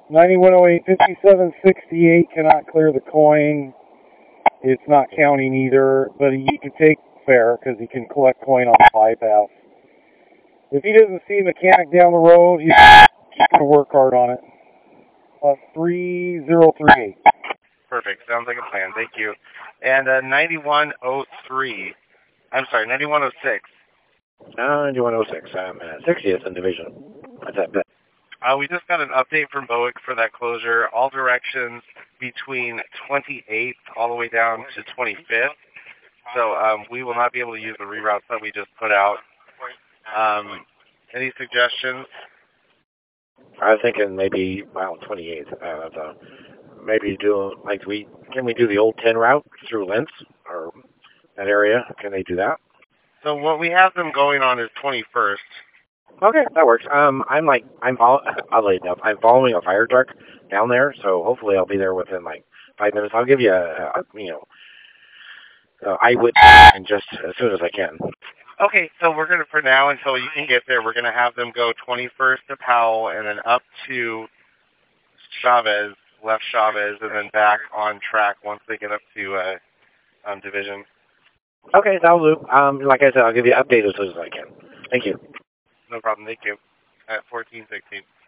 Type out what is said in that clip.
9108, 5768 cannot clear the coin. It's not counting either, but he can take fare because he can collect coin on the bypass. If he doesn't see a mechanic down the road, he's going to work hard on it. 3038. Perfect. Sounds like a plan. Thank you. And 9103. I'm sorry, 9106. 9106. I'm at 60th in Division. What's that? We just got an update from BOIC for that closure. All directions between 28th all the way down to 25th. So we will not be able to use the reroutes that we just put out. Any suggestions? I was thinking maybe 28th. Maybe can we do the old 10 route through Lentz or that area? Can they do that? So what we have them going on is 21st. Okay, that works. Oddly enough, I'm following a fire truck down there, so hopefully I'll be there within 5 minutes. I'll give you eyewitness just as soon as I can. Okay, so we're going to, for now, until you can get there, we're going to have them go 21st to Powell and then up to Chavez, left Chavez, and then back on track once they get up to Division. Okay, that'll do. Like I said, I'll give you an update as soon as I can. Thank you. No problem. Thank you. At 1416.